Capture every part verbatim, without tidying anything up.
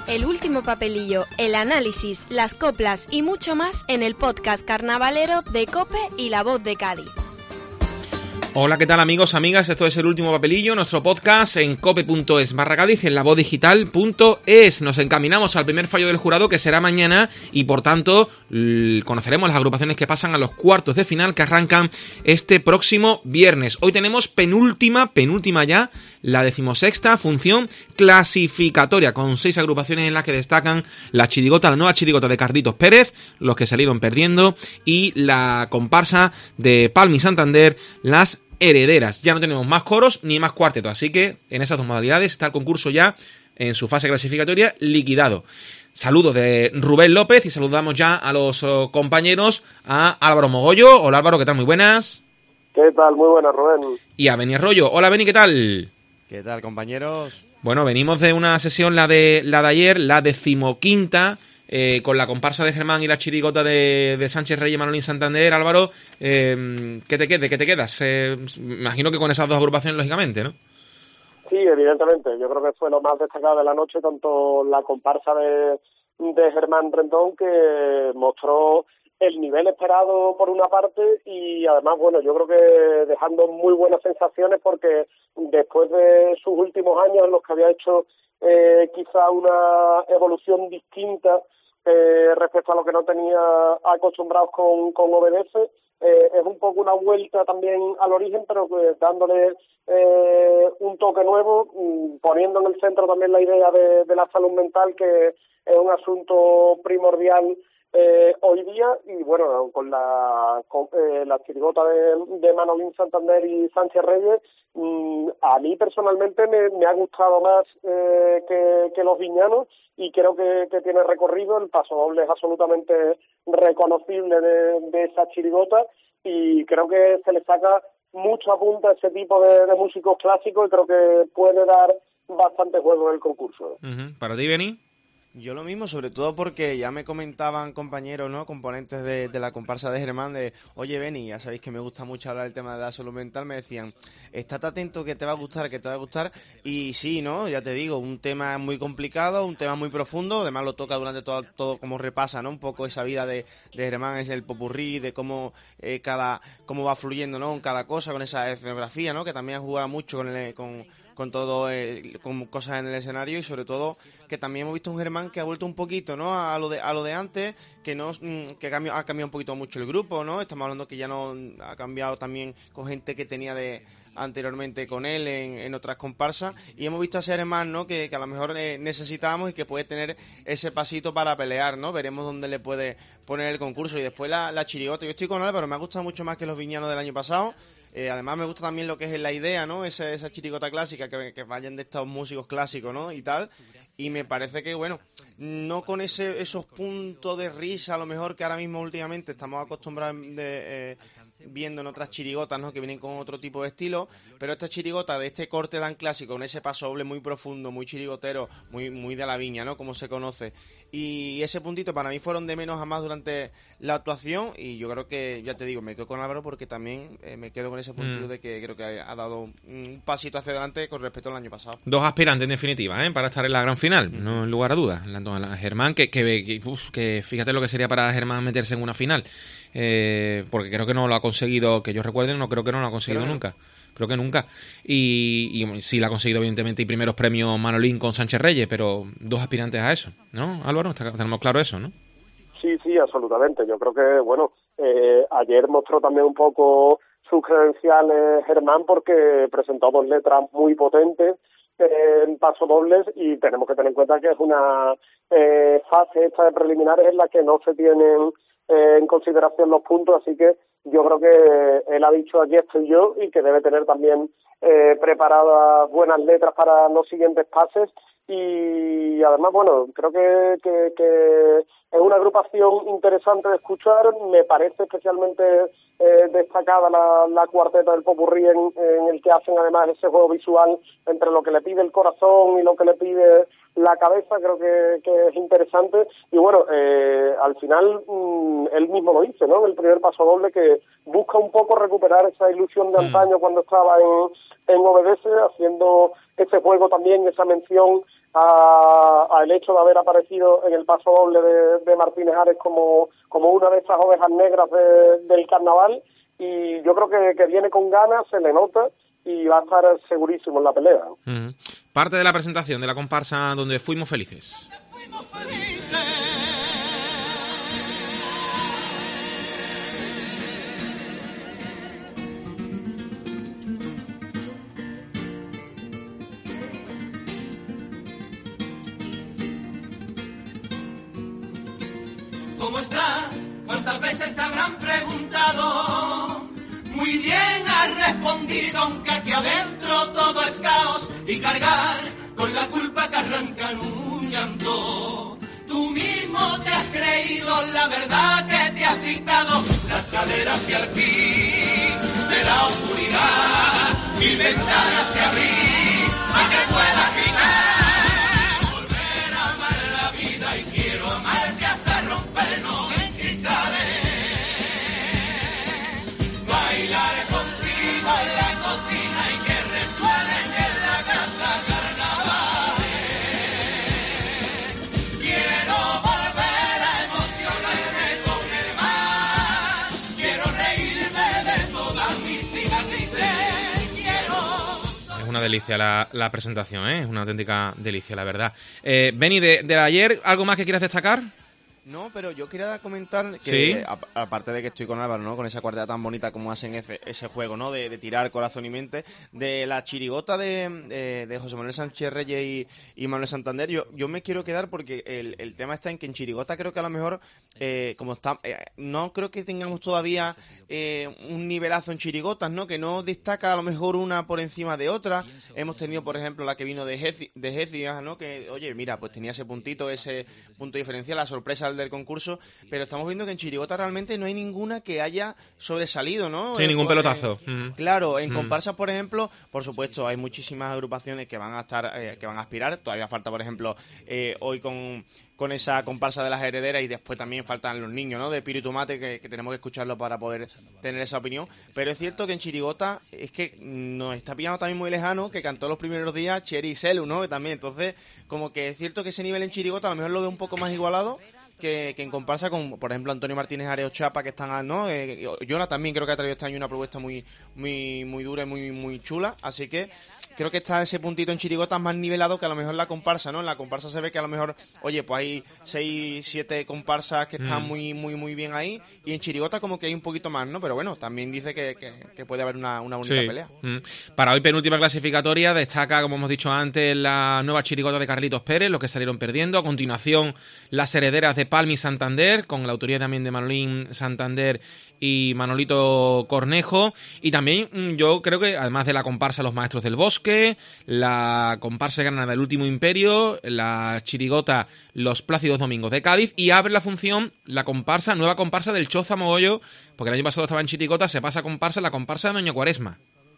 El último papelillo, el análisis, las coplas y mucho más en el podcast carnavalero de COPE y La Voz de Cádiz. Hola, ¿qué tal amigos, amigas? Esto es El Último Papelillo, nuestro podcast en cope.es barra Cádiz y en lavozdigital.es. Nos encaminamos al primer fallo del jurado, que será mañana, y por tanto conoceremos las agrupaciones que pasan a los cuartos de final, que arrancan este próximo viernes. Hoy tenemos penúltima, penúltima ya, la decimosexta función clasificatoria, con seis agrupaciones en las que destacan la chirigota, la nueva chirigota de Carlitos Pérez, los que salieron perdiendo, y la comparsa de Palma y Santander, las herederas. Ya no tenemos más coros ni más cuartetos, así que en esas dos modalidades está el concurso ya en su fase clasificatoria liquidado. Saludos de Rubén López y saludamos ya a los oh, compañeros, a Álvaro Mogollo. Hola Álvaro, ¿qué tal? Muy buenas. ¿Qué tal? Muy buenas, Rubén. Y a Beni Arroyo. Hola Beni, ¿qué tal? ¿Qué tal, compañeros? Bueno, venimos de una sesión, la de la de ayer, la decimoquinta, Eh, con la comparsa de Germán y la chirigota de, de Sánchez Reyes, Manolín Santander. Álvaro, eh, ¿qué te, qué, ¿de qué te quedas? Eh, me imagino que con esas dos agrupaciones, lógicamente, ¿no? Sí, evidentemente. Yo creo que fue lo más destacado de la noche, tanto la comparsa de, de Germán Rendón, que mostró el nivel esperado por una parte, y además, bueno, yo creo que dejando muy buenas sensaciones, porque después de sus últimos años en los que había hecho eh, quizá una evolución distinta Eh, respecto a lo que no tenía acostumbrados con, con Obedece, eh, es un poco una vuelta también al origen, pero pues dándole eh, un toque nuevo, poniendo en el centro también la idea de, de la salud mental, que es un asunto primordial eh, hoy día. Y bueno, con la con, eh, la chirigota de, de Manolín Santander y Sánchez Reyes, mmm, a mí personalmente me, me ha gustado más eh, que, que los viñanos, y creo que, que tiene recorrido. El paso doble es absolutamente reconocible de, de esa chirigota, y creo que se le saca mucho a punta a ese tipo de, de músicos clásicos, y creo que puede dar bastante juego en el concurso. Uh-huh. ¿Para ti, Beni? Yo lo mismo, sobre todo porque ya me comentaban compañeros, ¿no?, componentes de, de la comparsa de Germán, de oye Beni, ya sabéis que me gusta mucho hablar del tema de la salud mental, me decían, estate atento que te va a gustar, que te va a gustar, y sí, ¿no?, ya te digo, un tema muy complicado, un tema muy profundo, además lo toca durante todo, todo como repasa, ¿no?, un poco esa vida de, de Germán, es el popurrí, de cómo eh, cada cómo va fluyendo, ¿no?, en cada cosa, con esa escenografía, ¿no?, que también juega mucho con el, con con todo, eh, con cosas en el escenario, y sobre todo que también hemos visto un Germán que ha vuelto un poquito, ¿no?, a lo de a lo de antes, que no que ha cambiado, ha cambiado un poquito mucho el grupo, ¿no? Estamos hablando que ya no ha cambiado también con gente que tenía de anteriormente con él en, en otras comparsas, y hemos visto a ese Germán, ¿no?, que, que a lo mejor eh, necesitábamos, y que puede tener ese pasito para pelear, ¿no? Veremos dónde le puede poner el concurso. Y después la, la chirigota, yo estoy con Álvaro, me ha gustado mucho más que los viñanos del año pasado. Eh, además me gusta también lo que es la idea, ¿no?, esa, esa chirigota clásica, que, que vayan de estos músicos clásicos, ¿no?, y tal, y me parece que, bueno, no con ese esos puntos de risa, a lo mejor, que ahora mismo últimamente estamos acostumbrados de, eh, viendo en otras chirigotas, ¿no?, que vienen con otro tipo de estilo, pero esta chirigota de este corte tan clásico, con ese paso doble muy profundo, muy chirigotero, muy muy de la viña, ¿no?, como se conoce, y ese puntito para mí fueron de menos a más durante la actuación, y yo creo que, ya te digo, me quedo con Álvaro, porque también eh, me quedo con ese puntito mm. de que creo que ha dado un pasito hacia adelante con respecto al año pasado. Dos aspirantes en definitiva, ¿eh?, para estar en la gran final, mm. no en lugar a dudas. La, la Germán, que, que, que, uf, que fíjate lo que sería para Germán meterse en una final, eh, porque creo que no lo ha conseguido, que yo recuerde, no creo que no lo ha conseguido Pero, nunca. Creo que nunca. Y, y sí la ha conseguido, evidentemente, y primeros premios Manolín con Sánchez Reyes, pero dos aspirantes a eso, ¿no, Álvaro? Tenemos claro eso, ¿no? Sí, sí, absolutamente. Yo creo que, bueno, eh, ayer mostró también un poco sus credenciales Germán, porque presentó dos letras muy potentes eh, en pasodobles, y tenemos que tener en cuenta que es una eh, fase esta de preliminares en la que no se tienen eh, en consideración los puntos, así que yo creo que él ha dicho aquí estoy yo, y que debe tener también eh, preparadas buenas letras para los siguientes pases. Y además, bueno, creo que, que, que es una agrupación interesante de escuchar. Me parece especialmente eh, destacada la, la cuarteta del popurrí, en, en el que hacen además ese juego visual entre lo que le pide el corazón y lo que le pide la cabeza. Creo que, que es interesante. Y bueno, eh, al final mmm, él mismo lo dice, ¿no?, en el primer paso doble, que busca un poco recuperar esa ilusión de antaño cuando estaba en, en Obedece, haciendo ese juego también, esa mención a, a el hecho de haber aparecido en el paso doble de, de Martínez Ares como, como una de esas ovejas negras de, del carnaval, y yo creo que, que viene con ganas, se le nota, y va a estar segurísimo en la pelea. Uh-huh. Parte de la presentación de la comparsa donde fuimos felices. Fuimos felices. ¿Cómo estás? ¿Cuántas veces te habrán preguntado? Muy bien has respondido, aunque aquí adentro todo es caos y cargar con la culpa que arranca en un llanto. Tú mismo te has creído la verdad que te has dictado, la escalera hacia el fin de la oscuridad, mil ventanas te abrí a que puedas gritar, volver a amar la vida y quiero amarte hasta rompernos en cristales, bailar contigo en la cocina y que resuenen en la casa carnavales. Quiero volver a emocionarme con el mar, quiero reírme de todas mis cicatrices, quiero... Es una delicia la, la presentación, ¿eh? Es una auténtica delicia, la verdad. Eh, Beni, de, de ayer, ¿algo más que quieras destacar? No, pero yo quería comentar que, ¿Sí? a, aparte de que estoy con Álvaro, ¿no? Con esa cuarteta tan bonita como hacen ese, ese juego, ¿no? De, de tirar corazón y mente, de la chirigota de, de, de José Manuel Sánchez Reyes y, y Manuel Santander, yo, yo me quiero quedar porque el, el tema está en que en chirigota creo que a lo mejor, eh, como está, eh, no creo que tengamos todavía eh, un nivelazo en chirigotas, ¿no? Que no destaca a lo mejor una por encima de otra. Hemos tenido, por ejemplo, la que vino de Geci, de Gécija, ¿no? Que, oye, mira, pues tenía ese puntito, ese punto diferencial, la sorpresa del concurso, pero estamos viendo que en chirigota realmente no hay ninguna que haya sobresalido, ¿no? Sí, eh, ningún pues, pelotazo. Eh, mm. Claro, en mm. comparsas, por ejemplo, por supuesto, hay muchísimas agrupaciones que van a estar, eh, que van a aspirar. Todavía falta, por ejemplo, eh, hoy con, con esa comparsa de las herederas, y después también faltan los niños, ¿no? De Piro y Tomate, que, que tenemos que escucharlo para poder tener esa opinión. Pero es cierto que en chirigota es que nos está pillando también muy lejano, que cantó los primeros días Cheri y Celu, ¿no? Que también, entonces, como que es cierto que ese nivel en chirigota a lo mejor lo veo un poco más igualado que, que en comparsa con, por ejemplo, Antonio Martínez Ares Chapa, que están, ¿no? Eh, Jonah también creo que ha traído este año una propuesta muy muy muy dura y muy muy chula, así que creo que está ese puntito en chirigota más nivelado que a lo mejor en la comparsa, ¿no? En la comparsa se ve que a lo mejor, oye, pues hay seis, siete comparsas que están mm. muy muy muy bien ahí, y en chirigota como que hay un poquito más, ¿no? Pero bueno, también dice que, que, que puede haber una, una bonita sí. pelea. Mm. Para hoy, penúltima clasificatoria, destaca, como hemos dicho antes, la nueva chirigota de Carlitos Pérez, los que salieron perdiendo. A continuación, las herederas de Palmi Santander, con la autoría también de Manolín Santander y Manolito Cornejo. Y también yo creo que, además de la comparsa Los Maestros del Bosque, la comparsa Granada del Último Imperio, la chirigota Los Plácidos Domingos de Cádiz, y abre la función la comparsa, nueva comparsa del Choza Mogollo, porque el año pasado estaba en chirigota, se pasa a comparsa, la comparsa de Doña Cuaresma.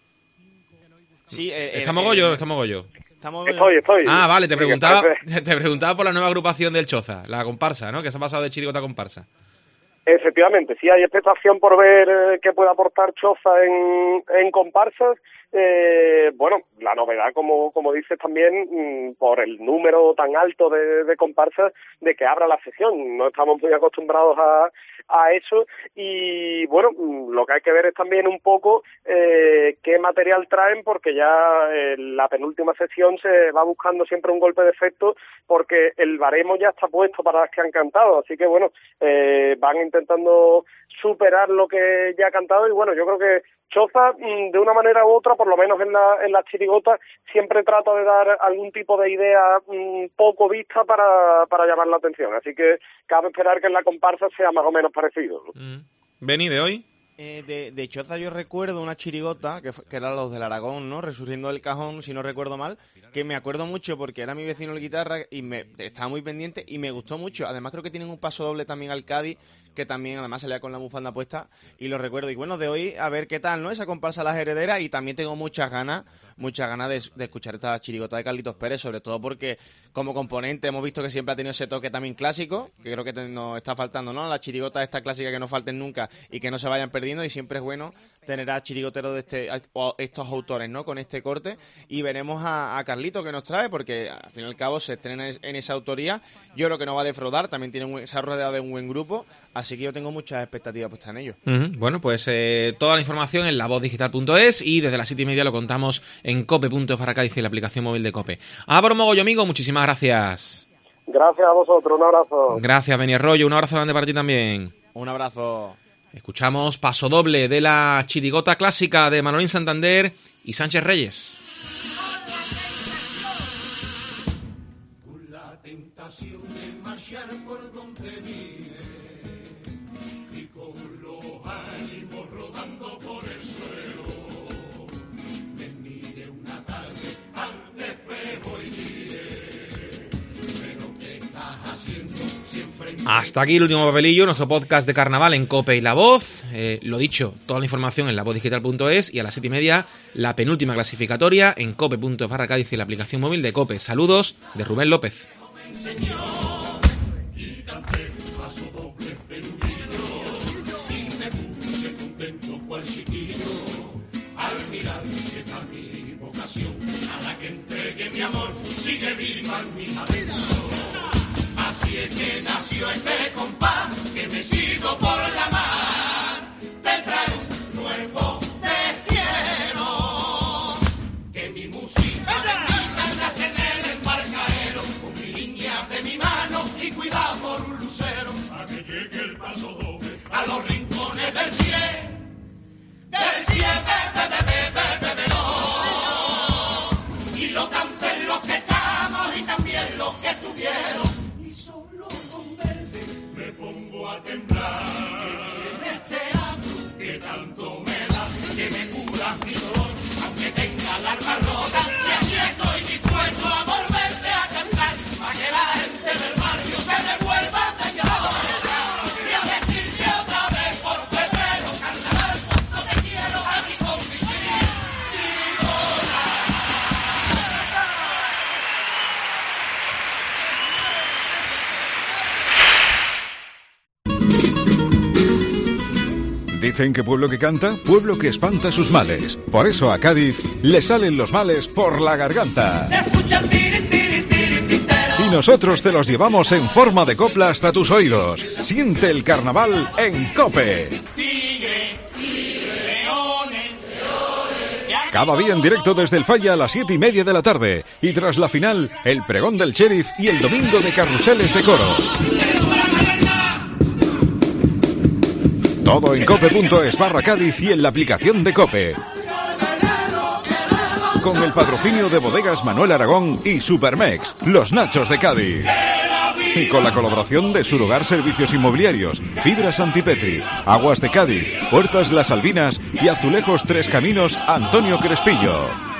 Sí, eh, ¿Está eh, Mogollo o eh, no está Mogollo? Estamos... Estoy, estoy. Ah, vale, te Sí, preguntaba, te preguntaba por la nueva agrupación del Choza, la comparsa, ¿no? Que se ha pasado de chirigota a comparsa. Efectivamente, sí hay expectación por ver eh, qué puede aportar Choza en, en comparsas. Eh, bueno, la novedad, como como dices también, mmm, por el número tan alto de, de comparsas, de que abra la sesión. No estamos muy acostumbrados a, a eso, y bueno, mmm, lo que hay que ver es también un poco eh, qué material traen, porque ya en eh, la penúltima sesión se va buscando siempre un golpe de efecto, porque el baremo ya está puesto para las que han cantado, así que bueno, eh, van intentando superar lo que ya ha cantado, y bueno, yo creo que Choza, de una manera u otra, por lo menos en la en las chirigotas, siempre trata de dar algún tipo de idea mmm, poco vista para, para llamar la atención. Así que cabe esperar que en la comparsa sea más o menos parecido. Mm. ¿Beni, de hoy? Eh, de, de Choza yo recuerdo una chirigota, que, fue, que eran los del Aragón, ¿no? Resurgiendo del cajón, si no recuerdo mal, que me acuerdo mucho porque era mi vecino el guitarra y me estaba muy pendiente y me gustó mucho. Además creo que tienen un paso doble también al Cádiz, que también además salía con la bufanda puesta, y lo recuerdo. Y bueno, de hoy a ver qué tal, ¿no? Esa comparsa Las Herederas, y también tengo muchas ganas, muchas ganas de, de escuchar esta chirigota de Carlitos Pérez, sobre todo porque como componente hemos visto que siempre ha tenido ese toque también clásico, que creo que te, nos está faltando, ¿no? La chirigota esta clásica que no falten nunca y que no se vayan perdiendo. sucediendo y siempre es bueno tener a chirigoteros de este, a, o estos autores, ¿no? Con este corte, y veremos a, a Carlito que nos trae, porque al fin y al cabo se estrena en esa autoría. Yo creo que no va a defraudar, también tiene un, se ha rodeado de un buen grupo, así que yo tengo muchas expectativas puestas en ello. Uh-huh. Bueno, pues eh, toda la información en la voz digital punto es y desde las siete y media lo contamos en cope punto es barra Cádiz y la aplicación móvil de Cope. Álvaro Mogollo, amigo, muchísimas gracias. Gracias a vosotros, un abrazo. Gracias, Beni Arroyo, un abrazo grande para ti también. Un abrazo. Escuchamos Paso Doble de la chirigota clásica de Manolín Santander y Sánchez Reyes. Con la tentación de marchar por donde vive y con los ánimos rodando por el suelo, me mire una tarde al espejo y dije, pero ¿qué estás haciendo si enfrente? Hasta aquí el último papelillo, nuestro podcast de carnaval en Cope y La Voz. Eh, lo dicho, toda la información en la voz digital punto es y a las siete y media la penúltima clasificatoria en cope punto es barra Cádiz y la aplicación móvil de Cope. Saludos de Rubén López. Y canté paso doble peluquillo y me puse contento cual chiquillo al mirar que está mi vocación, a la que entregué mi amor sigue viva en mi adentro. Así es que nació este compás que me sigo por la mar, te trae un nuevo te quiero, que mi música bendita nace en el embarcadero, con mi línea de mi mano y cuidado por un lucero, a que llegue el paso doble a los rincones del cielo, del cielo, be, be, be, be, be, be, oh, y lo canten los que estamos y también los que estuvieron. A temblar, que este acto que tanto me da, que me cura mi dolor, aunque tenga el alma rota, y aquí estoy dispuesto a volverte a cantar, para que la gente del barrio se me vuelva a callar, y a decirte otra vez por febrero, carnaval, cuánto te quiero aquí con mi chirigota. Dicen que pueblo que canta, pueblo que espanta sus males. Por eso a Cádiz le salen los males por la garganta. Y nosotros te los llevamos en forma de copla hasta tus oídos. Siente el carnaval en Cope. Cada día en directo desde el Falla a las siete y media de la tarde. Y tras la final, el pregón del sheriff y el domingo de carruseles de coros. Todo en cope punto es barra Cádiz y en la aplicación de Cope. Con el patrocinio de Bodegas Manuel Aragón y Supermex, los Nachos de Cádiz. Y con la colaboración de Surhogar Servicios Inmobiliarios, Fibras Antipetri, Aguas de Cádiz, Puertas Las Albinas y Azulejos Tres Caminos Antonio Crespillo.